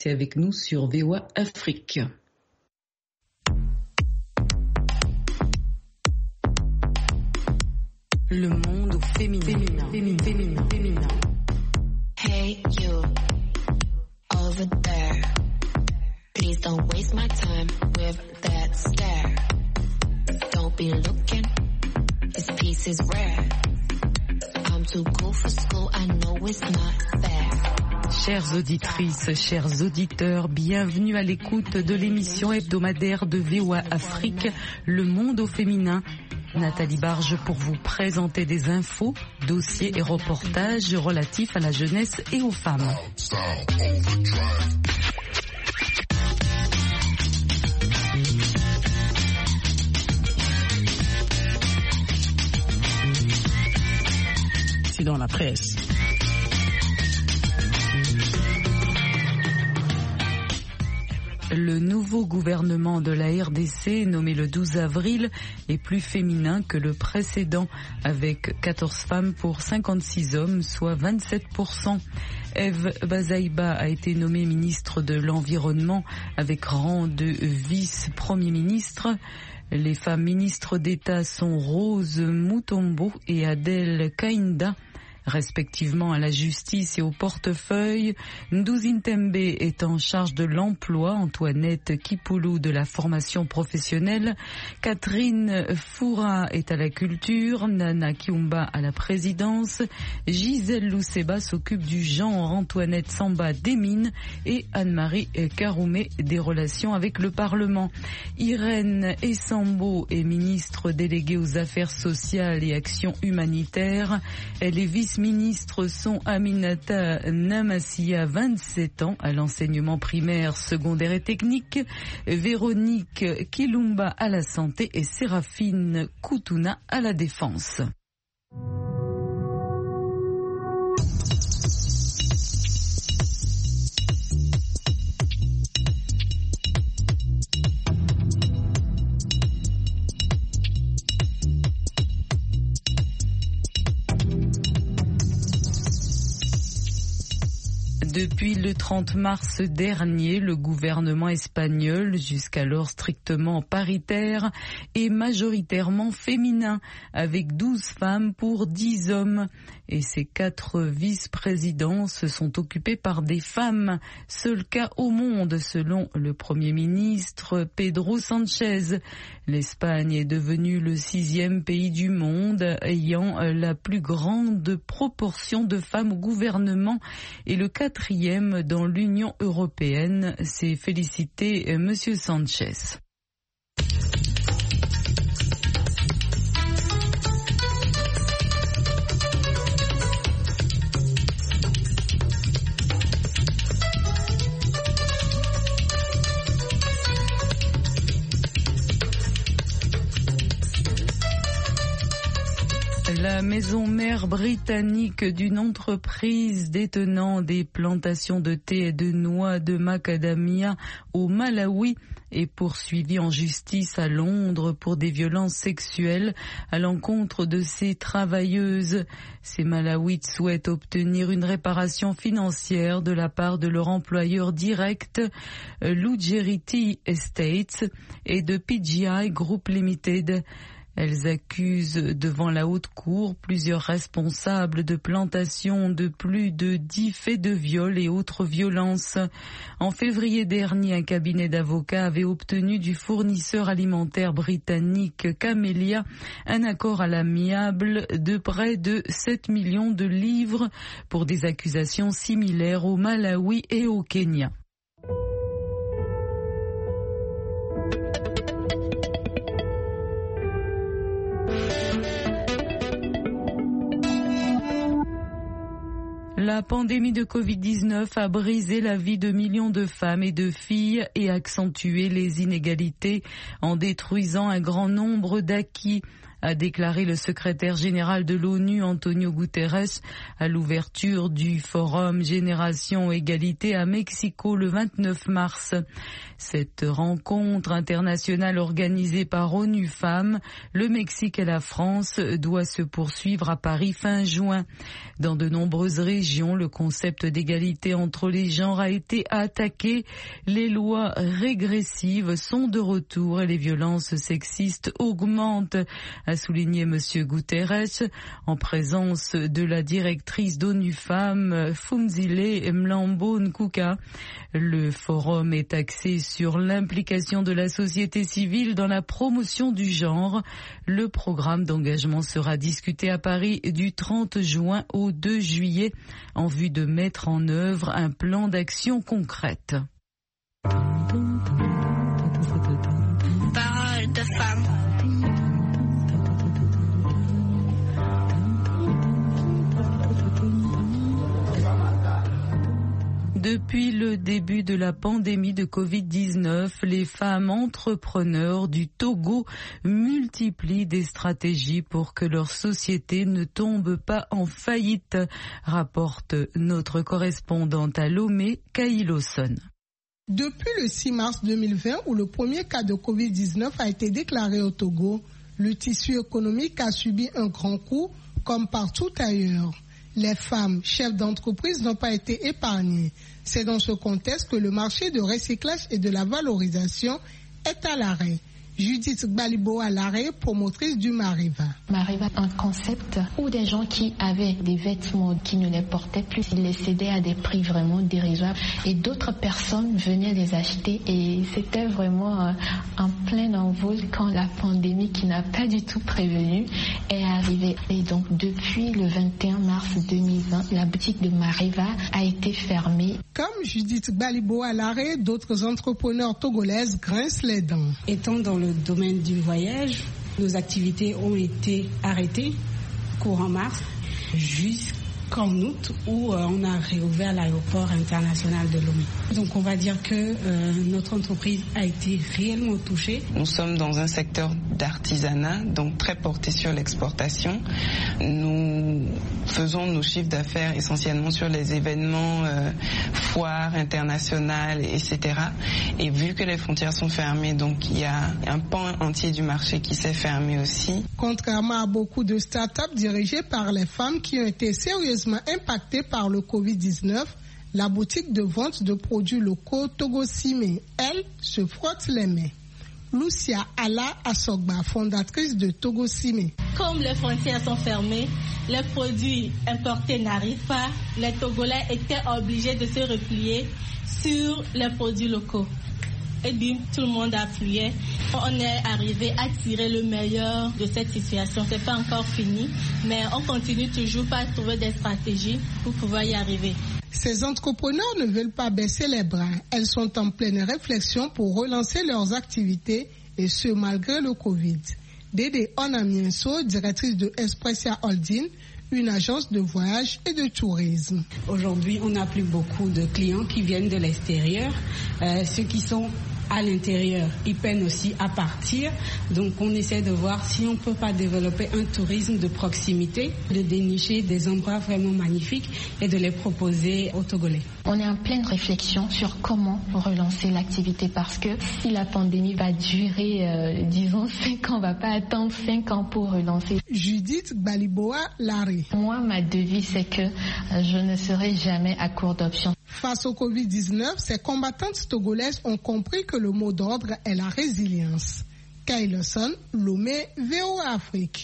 C'est avec nous sur VOA Afrique. Le monde féminin. Hey you, over there. Please don't waste my time with that stare. Don't be looking, this piece is rare. I'm too cool for school, I know it's not fair. Chères auditrices, chers auditeurs, bienvenue à l'écoute de l'émission hebdomadaire de VOA Afrique, Le Monde au féminin. Nathalie Barge pour vous présenter des infos, dossiers et reportages relatifs à la jeunesse et aux femmes. C'est dans la presse. Le nouveau gouvernement de la RDC, nommé le 12 avril, est plus féminin que le précédent, avec 14 femmes pour 56 hommes, soit 27%. Eve Bazaïba a été nommée ministre de l'Environnement, avec rang de vice-premier ministre. Les femmes ministres d'État sont Rose Mutombo et Adèle Kainda, respectivement à la justice et au portefeuille. Ndouzi Tembe est en charge de l'emploi, Antoinette Kipoulou de la formation professionnelle, Catherine Foura est à la culture, Nana Kiumba à la présidence, Gisèle Lousseba s'occupe du genre, Antoinette Samba des mines et Anne-Marie Karoumé des relations avec le Parlement. Irène Essambo est ministre déléguée aux affaires sociales et actions humanitaires. Elle est vice-ministres sont Aminata Namassia, 27 ans, à l'enseignement primaire, secondaire et technique, Véronique Kilumba à la santé et Séraphine Koutouna à la défense. Depuis le 30 mars dernier, le gouvernement espagnol, jusqu'alors strictement paritaire, est majoritairement féminin, avec 12 femmes pour 10 hommes. Et ces 4 vice-présidences sont occupées par des femmes. Seul cas au monde, selon le Premier ministre Pedro Sanchez. L'Espagne est devenue le 6e pays du monde ayant la plus grande proportion de femmes au gouvernement et le 4e dans l'Union européenne. C'est félicité Monsieur Sanchez. La maison mère britannique d'une entreprise détenant des plantations de thé et de noix de macadamia au Malawi est poursuivie en justice à Londres pour des violences sexuelles à l'encontre de ses travailleuses. Ces Malawites souhaitent obtenir une réparation financière de la part de leur employeur direct, Lugerity Estates, et de PGI Group Limited. Elles accusent devant la haute cour plusieurs responsables de plantations de plus de 10 faits de viol et autres violences. En février dernier, un cabinet d'avocats avait obtenu du fournisseur alimentaire britannique Camellia un accord à l'amiable de près de 7 millions de livres pour des accusations similaires au Malawi et au Kenya. La pandémie de Covid-19 a brisé la vie de millions de femmes et de filles et accentué les inégalités en détruisant un grand nombre d'acquis. a déclaré le secrétaire général de l'ONU, Antonio Guterres, à l'ouverture du forum Génération Égalité à Mexico le 29 mars. Cette rencontre internationale organisée par ONU Femmes, le Mexique et la France doit se poursuivre à Paris fin juin. Dans de nombreuses régions, le concept d'égalité entre les genres a été attaqué. Les lois régressives sont de retour et les violences sexistes augmentent, a souligné M. Guterres en présence de la directrice d'ONU Femmes, Phumzile Mlambo Nkuka. Le forum est axé sur l'implication de la société civile dans la promotion du genre. Le programme d'engagement sera discuté à Paris du 30 juin au 2 juillet en vue de mettre en œuvre un plan d'action concrète. Parole de femme. Depuis le début de la pandémie de Covid-19, les femmes entrepreneurs du Togo multiplient des stratégies pour que leur société ne tombe pas en faillite, rapporte notre correspondante à Lomé, Kaï Lawson. Depuis le 6 mars 2020, où le premier cas de Covid-19 a été déclaré au Togo, le tissu économique a subi un grand coup, comme partout ailleurs. Les femmes, chefs d'entreprise, n'ont pas été épargnées. C'est dans ce contexte que le marché de recyclage et de la valorisation est à l'arrêt. Judith Gbaliboa Larrey, promotrice du Mariva. Mariva, un concept où des gens qui avaient des vêtements qui ne les portaient plus, ils les cédaient à des prix vraiment dérisoires et d'autres personnes venaient les acheter et c'était vraiment en plein envol quand la pandémie qui n'a pas du tout prévenu est arrivée. Et donc depuis le 21 mars 2020, la boutique de Mariva a été fermée. Comme Judith Gbaliboa Larrey, d'autres entrepreneurs togolaises grincent les dents. Étant dans le domaine du voyage, nos activités ont été arrêtées courant mars jusqu'en août où on a réouvert l'aéroport international de Lomé. Donc on va dire que notre entreprise a été réellement touchée. Nous sommes dans un secteur d'artisanat, donc très porté sur l'exportation. Nous faisons nos chiffres d'affaires essentiellement sur les événements, foires internationales, etc. Et vu que les frontières sont fermées, donc il y a un pan entier du marché qui s'est fermé aussi. Contrairement à beaucoup de start-up dirigées par les femmes qui ont été sérieusement impactées par le Covid-19, la boutique de vente de produits locaux Togo Cime, elle, se frotte les mains. Lucia Ala Asogba, fondatrice de Togo Cime. Comme les frontières sont fermées, les produits importés n'arrivent pas. Les Togolais étaient obligés de se replier sur les produits locaux. Et bim, tout le monde a flué. On est arrivé à tirer le meilleur de cette situation. C'est pas encore fini, mais on continue toujours à trouver des stratégies pour pouvoir y arriver. Ces entrepreneurs ne veulent pas baisser les bras. Elles sont en pleine réflexion pour relancer leurs activités et ce malgré le Covid. Dédé Onamienso, directrice de Expressia Holding, une agence de voyage et de tourisme. Aujourd'hui, on n'a plus beaucoup de clients qui viennent de l'extérieur. Ceux qui sont à l'intérieur, ils peinent aussi à partir. Donc on essaie de voir si on ne peut pas développer un tourisme de proximité, de dénicher des endroits vraiment magnifiques et de les proposer aux Togolais. On est en pleine réflexion sur comment relancer l'activité parce que si la pandémie va durer, disons 5 ans, on ne va pas attendre 5 ans pour relancer. Judith Gbaliboa Larrey. Moi, ma devise, c'est que je ne serai jamais à court d'options. Face au Covid-19, ces combattantes togolaises ont compris que le mot d'ordre est la résilience. Kaï Lawson, Lomé, VOA Afrique.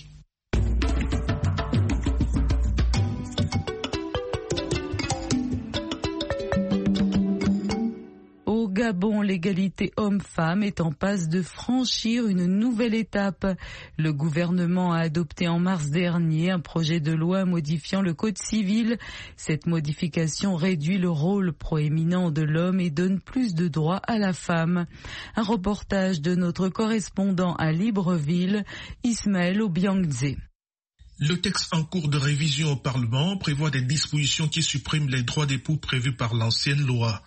Au Gabon, l'égalité homme-femme est en passe de franchir une nouvelle étape. Le gouvernement a adopté en mars dernier un projet de loi modifiant le code civil. Cette modification réduit le rôle proéminent de l'homme et donne plus de droits à la femme. Un reportage de notre correspondant à Libreville, Ismaël Obiangze. Le texte en cours de révision au Parlement prévoit des dispositions qui suppriment les droits d'époux prévus par l'ancienne loi.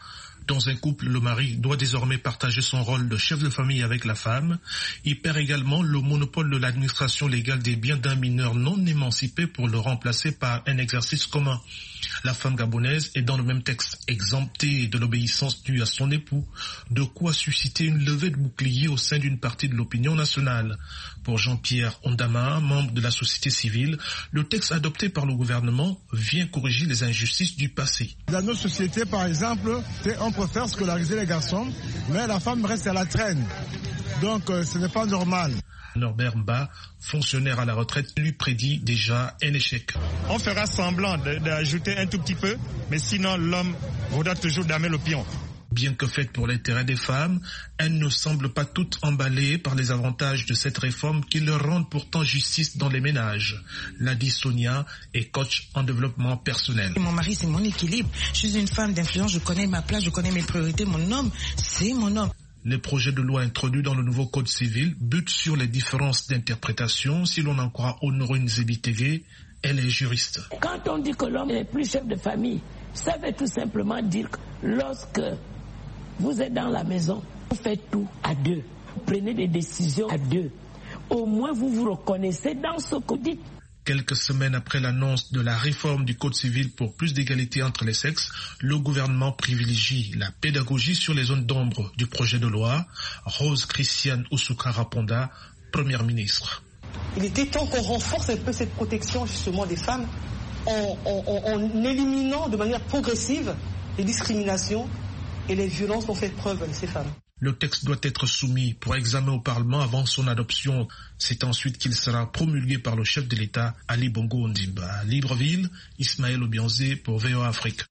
Dans un couple, le mari doit désormais partager son rôle de chef de famille avec la femme. Il perd également le monopole de l'administration légale des biens d'un mineur non émancipé pour le remplacer par un exercice commun. La femme gabonaise est dans le même texte exemptée de l'obéissance due à son époux, de quoi susciter une levée de bouclier au sein d'une partie de l'opinion nationale. Pour Jean-Pierre Ondama, membre de la société civile, le texte adopté par le gouvernement vient corriger les injustices du passé. Dans nos sociétés, par exemple, on préfère scolariser les garçons, mais la femme reste à la traîne. Donc ce n'est pas normal. Norbert Mba, fonctionnaire à la retraite, lui prédit déjà un échec. On fera semblant d'ajouter un tout petit peu, mais sinon l'homme voudra toujours damer le pion. Bien que faite pour l'intérêt des femmes, elles ne semblent pas toutes emballées par les avantages de cette réforme qui leur rendent pourtant justice dans les ménages. Ladi Sonia est coach en développement personnel. Mon mari, c'est mon équilibre. Je suis une femme d'influence, je connais ma place, je connais mes priorités. Mon homme, c'est mon homme. Les projets de loi introduits dans le nouveau code civil butent sur les différences d'interprétation. Si l'on en croit Honorine Zebitege, elle est juriste. Quand on dit que l'homme n'est plus chef de famille, ça veut tout simplement dire que lorsque vous êtes dans la maison, vous faites tout à deux. Vous prenez des décisions à deux. Au moins, vous vous reconnaissez dans ce que vous dites. Quelques semaines après l'annonce de la réforme du Code civil pour plus d'égalité entre les sexes, le gouvernement privilégie la pédagogie sur les zones d'ombre du projet de loi. Rose Christiane Ousoukara-Ponda, première ministre. Il était temps qu'on renforce un peu cette protection justement des femmes en éliminant de manière progressive les discriminations et les violences dont fait preuve ces femmes. Le texte doit être soumis pour examen au Parlement avant son adoption. C'est ensuite qu'il sera promulgué par le chef de l'État, Ali Bongo Ondimba. À Libreville, Ismaël Obianzé pour VOA Afrique.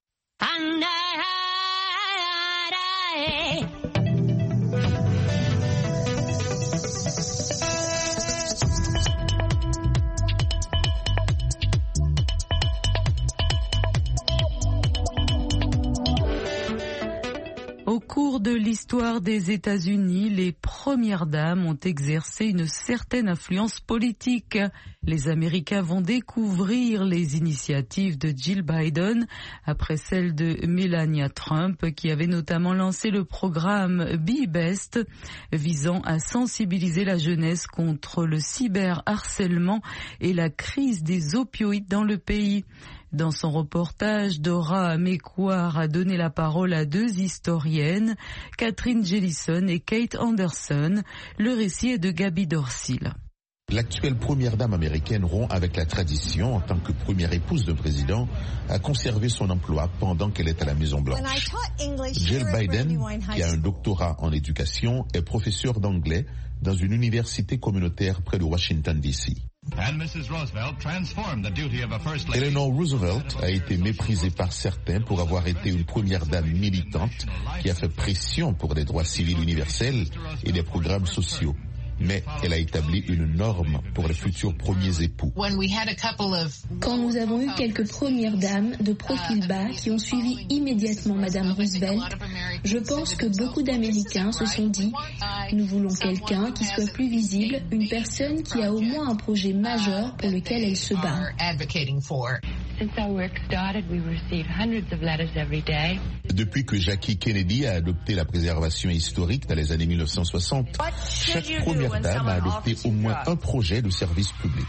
Au cours de l'histoire des États-Unis, les premières dames ont exercé une certaine influence politique. Les Américains vont découvrir les initiatives de Jill Biden après celle de Melania Trump, qui avait notamment lancé le programme Be Best, visant à sensibiliser la jeunesse contre le cyberharcèlement et la crise des opioïdes dans le pays. Dans son reportage, Dora Mekouar a donné la parole à deux historiennes, Catherine Jellison et Kate Anderson. Le récit est de Gaby Dorsil. L'actuelle première dame américaine rompt avec la tradition en tant que première épouse d'un président à conserver son emploi pendant qu'elle est à la Maison-Blanche. Jill Biden, qui a un doctorat en éducation, est professeure d'anglais dans une université communautaire près de Washington, D.C. Eleanor Roosevelt a été méprisée par certains pour avoir été une première dame militante qui a fait pression pour des droits civils universels et des programmes sociaux. Mais elle a établi une norme pour les futurs premiers époux. Quand nous avons eu quelques premières dames de profil bas qui ont suivi immédiatement Madame Roosevelt, je pense que beaucoup d'Américains se sont dit « Nous voulons quelqu'un qui soit plus visible, une personne qui a au moins un projet majeur pour lequel elle se bat. » Depuis que Jackie Kennedy a adopté la préservation historique dans les années 1960, chaque première dame a adopté au moins un projet de service public.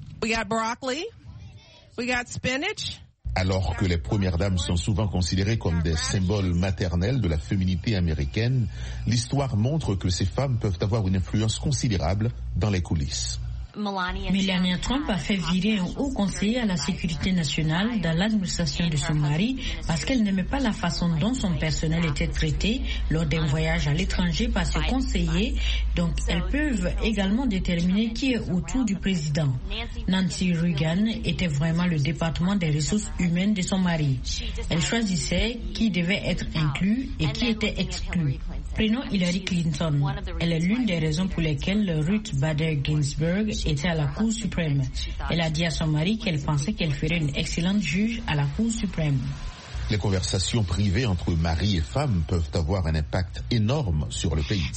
Alors que les premières dames sont souvent considérées comme des symboles maternels de la féminité américaine, l'histoire montre que ces femmes peuvent avoir une influence considérable dans les coulisses. Melania Trump a fait virer un haut conseiller à la sécurité nationale dans l'administration de son mari parce qu'elle n'aimait pas la façon dont son personnel était traité lors d'un voyage à l'étranger par ses conseillers. Donc elles peuvent également déterminer qui est autour du président. Nancy Reagan était vraiment le département des ressources humaines de son mari. Elle choisissait qui devait être inclus et qui était exclu. Prenons Hillary Clinton. Elle est l'une des raisons pour lesquelles Ruth Bader Ginsburg était à la Cour suprême. Elle a dit à son mari qu'elle pensait qu'elle ferait une excellente juge à la Cour suprême. Les conversations privées entre mari et femme peuvent avoir un impact énorme sur le pays.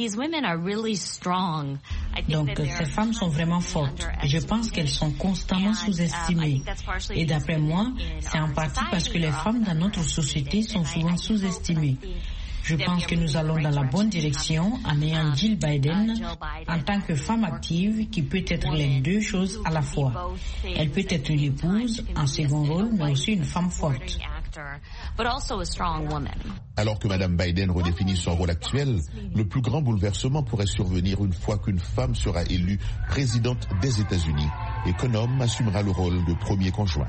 Donc ces femmes sont vraiment fortes et je pense qu'elles sont constamment sous-estimées. Et d'après moi, c'est en partie parce que les femmes dans notre société sont souvent sous-estimées. Je pense que nous allons dans la bonne direction en ayant Jill Biden en tant que femme active qui peut être les deux choses à la fois. Elle peut être une épouse, un second rôle, mais aussi une femme forte. Alors que Mme Biden redéfinit son rôle actuel, le plus grand bouleversement pourrait survenir une fois qu'une femme sera élue présidente des États-Unis et qu'un homme assumera le rôle de premier conjoint.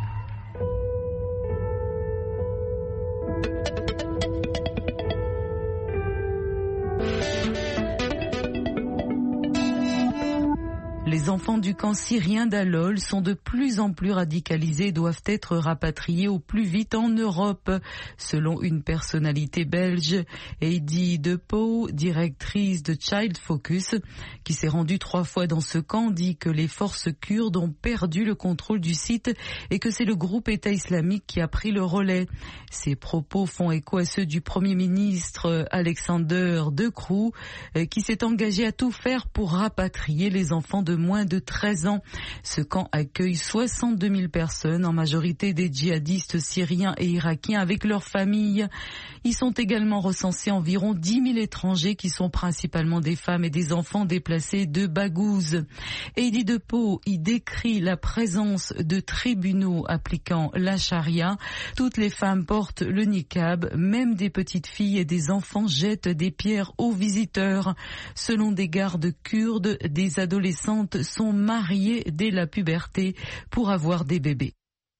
Les enfants du camp syrien d'Al-Hol sont de plus en plus radicalisés et doivent être rapatriés au plus vite en Europe. Selon une personnalité belge, Heidi Depeau, directrice de Child Focus, qui s'est rendue 3 fois dans ce camp, dit que les forces kurdes ont perdu le contrôle du site et que c'est le groupe État islamique qui a pris le relais. Ces propos font écho à ceux du Premier ministre Alexander De Croo, qui s'est engagé à tout faire pour rapatrier les enfants de moins de 13 ans. Ce camp accueille 62 000 personnes, en majorité des djihadistes syriens et irakiens avec leurs familles. Ils sont également recensés environ 10 000 étrangers qui sont principalement des femmes et des enfants déplacés de Baghouz. Heidi Depeau y décrit la présence de tribunaux appliquant la charia. Toutes les femmes portent le niqab, même des petites filles et des enfants jettent des pierres aux visiteurs. Selon des gardes kurdes, des adolescentes sont mariées dès la puberté pour avoir des bébés.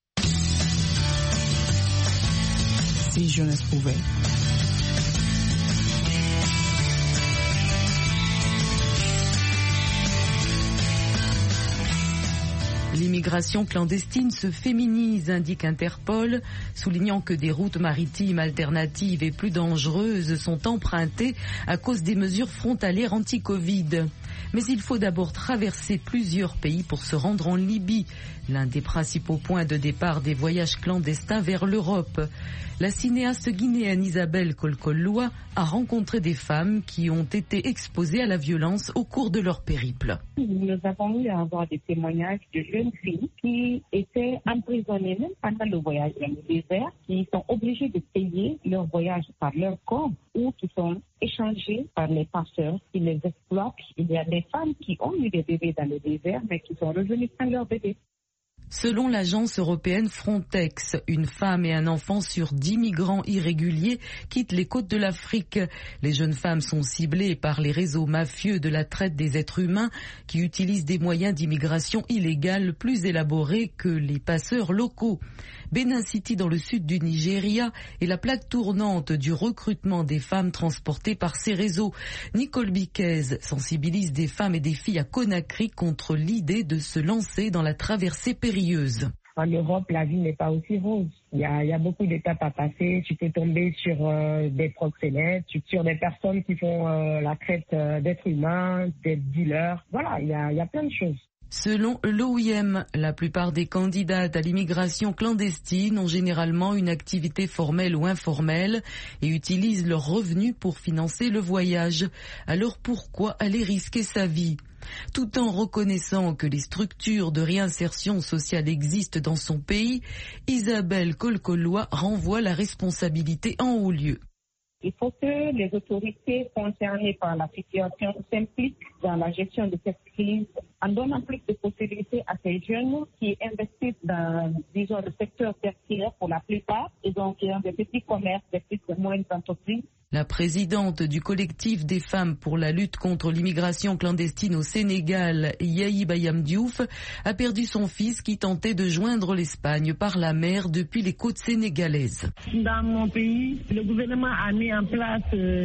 Si jeunesse pouvait. L'immigration clandestine se féminise, indique Interpol, soulignant que des routes maritimes alternatives et plus dangereuses sont empruntées à cause des mesures frontalières anti-Covid. Mais il faut d'abord traverser plusieurs pays pour se rendre en Libye, l'un des principaux points de départ des voyages clandestins vers l'Europe. La cinéaste guinéenne Isabelle Kolkoloa a rencontré des femmes qui ont été exposées à la violence au cours de leur périple. Nous avons eu à avoir des témoignages de jeunes filles qui étaient emprisonnées même pendant le voyage dans le désert, qui sont obligées de payer leur voyage par leur corps ou qui sont échangées par les passeurs qui les exploitent. Il y a des femmes qui ont eu des bébés dans le désert mais qui sont revenues sans leur bébé. Selon l'agence européenne Frontex, une femme et un enfant sur 10 migrants irréguliers quittent les côtes de l'Afrique. Les jeunes femmes sont ciblées par les réseaux mafieux de la traite des êtres humains qui utilisent des moyens d'immigration illégale plus élaborés que les passeurs locaux. Benin City, dans le sud du Nigeria, est la plaque tournante du recrutement des femmes transportées par ces réseaux. Nicole Biquez sensibilise des femmes et des filles à Conakry contre l'idée de se lancer dans la traversée périlleuse. En Europe, la vie n'est pas aussi rose. Il y a beaucoup d'étapes à passer. Tu peux tomber sur des proxénètes, sur des personnes qui font la traite d'êtres humains, des dealers. Voilà, il y a plein de choses. Selon l'OIM, la plupart des candidates à l'immigration clandestine ont généralement une activité formelle ou informelle et utilisent leurs revenus pour financer le voyage. Alors pourquoi aller risquer sa vie ? Tout en reconnaissant que les structures de réinsertion sociale existent dans son pays, Isabelle Kolkoloa renvoie la responsabilité en haut lieu. Il faut que les autorités concernées par la situation s'impliquent dans la gestion de cette crise en donnant plus de possibilités à ces jeunes qui investissent dans, disons, le secteur tertiaire pour la plupart, et donc qui ont des petits commerces, des petites et moyennes entreprises. La présidente du collectif des femmes pour la lutte contre l'immigration clandestine au Sénégal, Yahi Bayam Diouf, a perdu son fils qui tentait de joindre l'Espagne par la mer depuis les côtes sénégalaises. Dans mon pays, le gouvernement a mis en place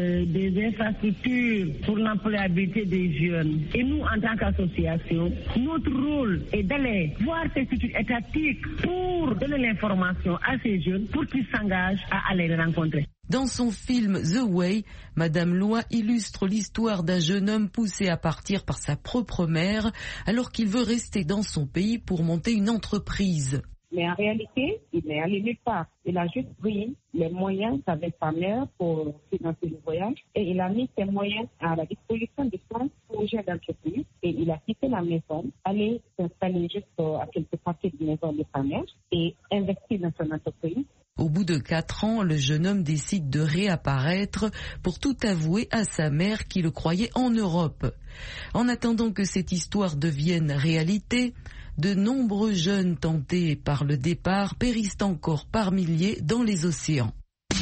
des infrastructures pour l'employabilité des jeunes. Et nous, en tant qu'association, notre rôle est d'aller voir ces structures étatiques pour donner l'information à ces jeunes pour qu'ils s'engagent à aller les rencontrer. Dans son film The Way, Madame Loa illustre l'histoire d'un jeune homme poussé à partir par sa propre mère alors qu'il veut rester dans son pays pour monter une entreprise. Mais en réalité, il n'est allé nulle part. Il a juste pris les moyens qu'avait sa mère pour financer le voyage et il a mis ces moyens à la disposition de son projet d'entreprise et il a quitté la maison, allé s'installer juste à quelques parties de la maison de sa mère et investir dans son entreprise. Au bout de 4 ans, le jeune homme décide de réapparaître pour tout avouer à sa mère qui le croyait en Europe. En attendant que cette histoire devienne réalité, de nombreux jeunes tentés par le départ périssent encore par milliers dans les océans.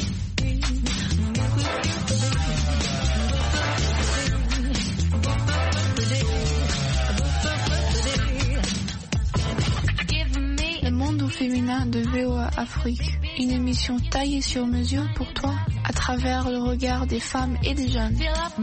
Le monde au féminin de VOA Afrique, une émission taillée sur mesure pour toi à travers le regard des femmes et des jeunes.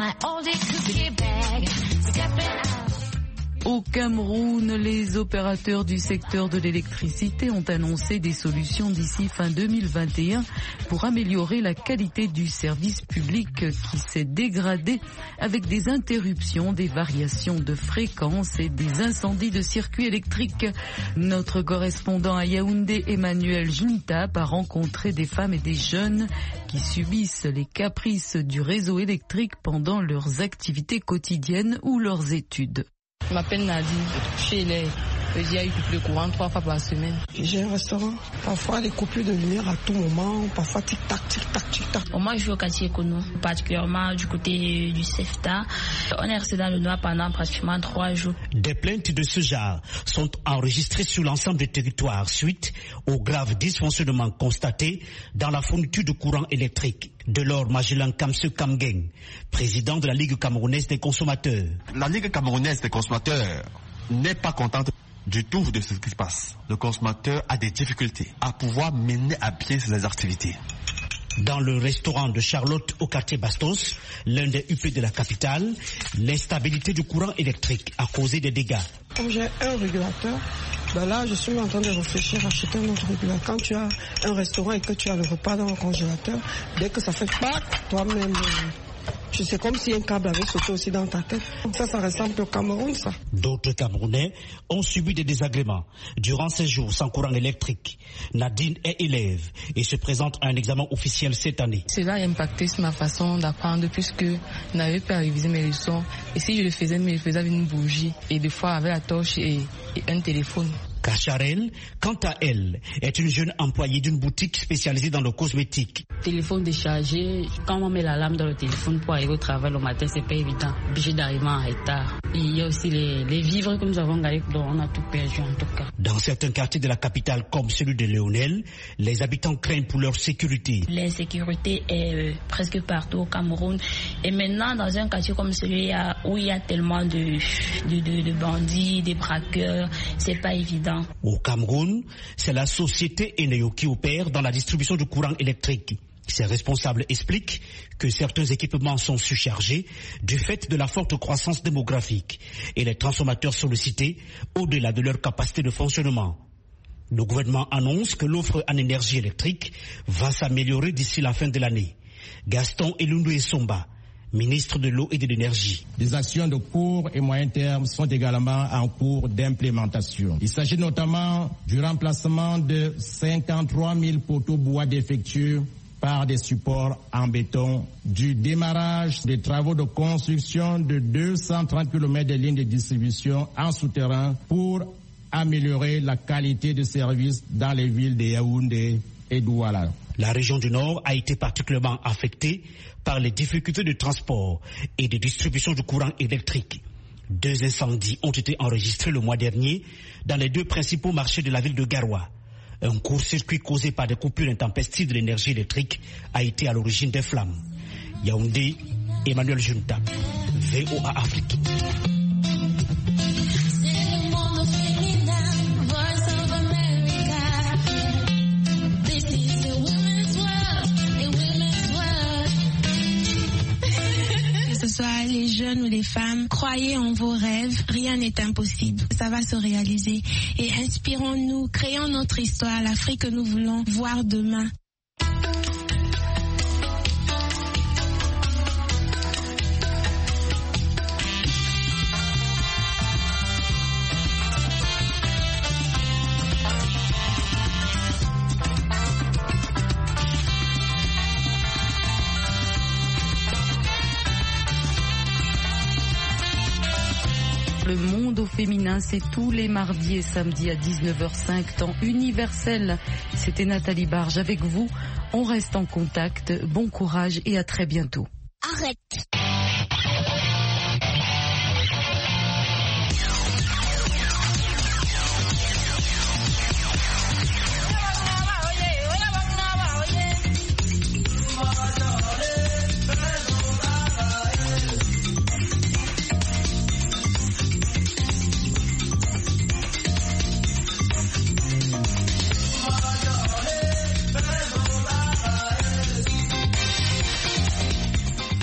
Au Cameroun, les opérateurs du secteur de l'électricité ont annoncé des solutions d'ici fin 2021 pour améliorer la qualité du service public qui s'est dégradé avec des interruptions, des variations de fréquences et des incendies de circuits électriques. Notre correspondant à Yaoundé, Emmanuel Juntab, a rencontré des femmes et des jeunes qui subissent les caprices du réseau électrique pendant leurs activités quotidiennes ou leurs études. Je m'appelle Nadine, chez les il y a eu le courant 3 fois par semaine. J'ai un restaurant, parfois les coupures de lumière à tout moment, parfois tic-tac, tic-tac, tic-tac. Moi je vis au quartier Ekono, particulièrement du côté du CEFTA. On est resté dans le noir pendant pratiquement 3 jours. Des plaintes de ce genre sont enregistrées sur l'ensemble du territoire suite aux graves dysfonctionnements constatés dans la fourniture de courant électrique. Delors Magellan Kamse Kamgeng, président de la Ligue camerounaise des consommateurs. La Ligue camerounaise des consommateurs n'est pas contente du tout de ce qui se passe. Le consommateur a des difficultés à pouvoir mener à bien ses activités. Dans le restaurant de Charlotte au quartier Bastos, l'un des UP de la capitale, l'instabilité du courant électrique a causé des dégâts. Quand j'ai un régulateur, là je suis en train de réfléchir à acheter un autre régulateur. Quand tu as un restaurant et que tu as le repas dans le congélateur, dès que ça fait pac, toi-même... C'est comme si un câble avait sauté aussi dans ta tête. Ça ressemble au Cameroun, ça. D'autres Camerounais ont subi des désagréments durant ces jours sans courant électrique. Nadine est élève et se présente à un examen officiel cette année. Cela a impacté sur ma façon d'apprendre puisque je n'avais pas révisé mes leçons. Et si je le faisais, mais je le faisais avec une bougie et des fois avec la torche et un téléphone. Kacharel, quant à elle, est une jeune employée d'une boutique spécialisée dans le cosmétique. Téléphone déchargé, quand on met l'alarme dans le téléphone pour aller au travail le matin, c'est pas évident. Obligé d'arriver en retard. Il y a aussi les vivres que nous avons gagnés, dont on a tout perdu en tout cas. Dans certains quartiers de la capitale comme celui de Léonel, les habitants craignent pour leur sécurité. L'insécurité est presque partout au Cameroun. Et maintenant, dans un quartier comme celui-là, où il y a tellement de bandits, des braqueurs, c'est pas évident. Au Cameroun, c'est la société Eneo qui opère dans la distribution du courant électrique. Ses responsables expliquent que certains équipements sont surchargés du fait de la forte croissance démographique et les transformateurs sollicités au-delà de leur capacité de fonctionnement. Le gouvernement annonce que l'offre en énergie électrique va s'améliorer d'ici la fin de l'année. Gaston Elundou Somba, ministre de l'eau et de l'énergie. Des actions de court et moyen terme sont également en cours d'implémentation. Il s'agit notamment du remplacement de 53 000 poteaux bois défectueux par des supports en béton, du démarrage des travaux de construction de 230 km de lignes de distribution en souterrain pour améliorer la qualité de service dans les villes de Yaoundé et Douala. La région du Nord a été particulièrement affectée par les difficultés de transport et de distribution du courant électrique. 2 incendies ont été enregistrés le mois dernier dans les 2 principaux marchés de la ville de Garoua. Un court-circuit causé par des coupures intempestives de l'énergie électrique a été à l'origine des flammes. Yaoundé, Emmanuel Junta, VOA Afrique. Soit les jeunes ou les femmes, croyez en vos rêves, rien n'est impossible. Ça va se réaliser. Et inspirons-nous, créons notre histoire, l'Afrique que nous voulons voir demain. Le Monde au féminin, c'est tous les mardis et samedis à 19h05, temps universel. C'était Nathalie Barge avec vous. On reste en contact. Bon courage et à très bientôt. Arrête.